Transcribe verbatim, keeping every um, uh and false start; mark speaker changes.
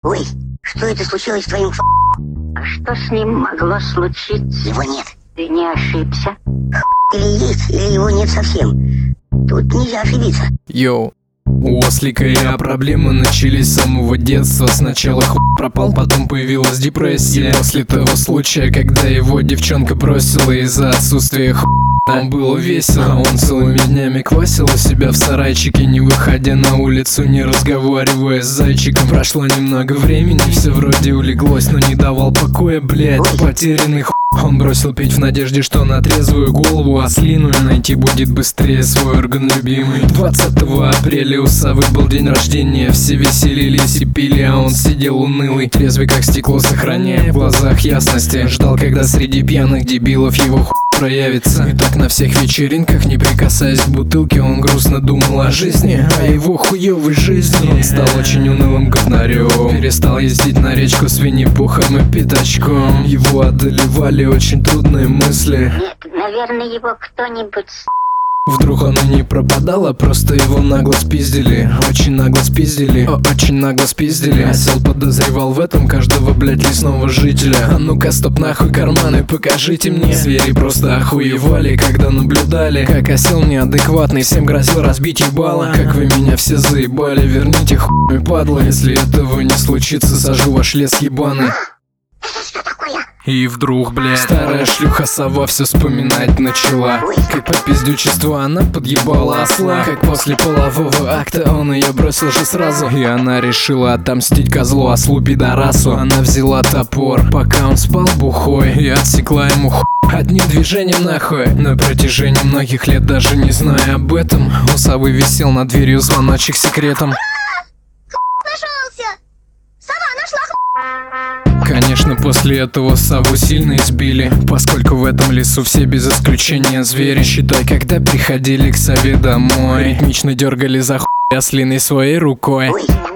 Speaker 1: Ой, что это случилось с твоим ф***?
Speaker 2: А что с ним могло случиться?
Speaker 1: Его нет.
Speaker 2: Ты не ошибся?
Speaker 1: Или есть, или его нет совсем. Тут нельзя ошибиться.
Speaker 3: Йоу. У Ослика я проблемы начались с самого детства. Сначала хуй пропал, потом появилась депрессия. После того случая, когда его девчонка бросила из-за отсутствия хуй, нам было весело. Он целыми днями квасил у себя в сарайчике, не выходя на улицу, не разговаривая с зайчиком. Прошло немного времени, все вроде улеглось, но не давал покоя, блядь, потерянный хуй. Он бросил пить в надежде, что на трезвую голову ослиную найти будет быстрее свой орган любимый. Двадцатого апреля у совы был день рождения. Все веселились и пили, а он сидел унылый, трезвый как стекло, сохраняя в глазах ясности. Ждал, когда среди пьяных дебилов его хуй проявится. И так на всех вечеринках, не прикасаясь к бутылке, он грустно думал о жизни, о его хуёвой жизни. Он стал очень унылым говнарем, перестал ездить на речку с Винни-Пухом и Пятачком. Его одолевали очень трудные мысли.
Speaker 2: Нет, наверное, его кто-нибудь с...
Speaker 3: Вдруг оно не пропадало, просто его нагло спиздили. Очень нагло спиздили, о, очень нагло спиздили. Осел подозревал в этом каждого, блять, лесного жителя. А ну-ка, стоп, нахуй карманы, покажите мне. Звери просто охуевали, когда наблюдали, как осел неадекватный всем грозил разбить ебало. Как вы меня все заебали, верните хуй, падла. Если этого не случится, сажу ваш лес ебаный.
Speaker 1: Что такое?
Speaker 3: И вдруг, блядь, старая шлюха сова все вспоминать начала. Как по пиздючеству она подъебала осла. Как после полового акта он ее бросил же сразу. И она решила отомстить козлу, ослу пидорасу. Она взяла топор, пока он спал бухой, и отсекла ему хуй одним движением нахуй. На протяжении многих лет, даже не зная об этом, у совы висел над дверью звоночек секретом.
Speaker 1: Нашелся! Сова нашла х**.
Speaker 3: Конечно, после этого сову сильно избили, поскольку в этом лесу все без исключения звери. Считай, когда приходили к сове домой, ритмично дергали за хуй ослиной своей рукой.
Speaker 1: Ой.